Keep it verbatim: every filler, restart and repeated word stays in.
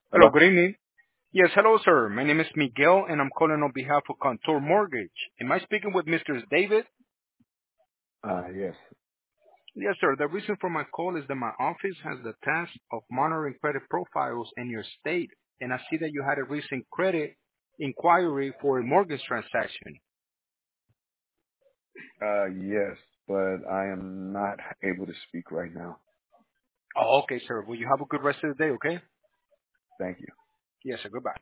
Hello, Hello? good evening. Yes, hello, sir. My name is Miguel, and I'm calling on behalf of Contour Mortgage. Am I speaking with Mister David? Uh, yes. Yes, sir. The reason for my call is that my office has the task of monitoring credit profiles in your state, and I see that you had a recent credit inquiry for a mortgage transaction. Uh, yes, but I am not able to speak right now. Oh, okay, sir. Well, you have a good rest of the day, okay? Thank you. Yes, sir. Goodbye.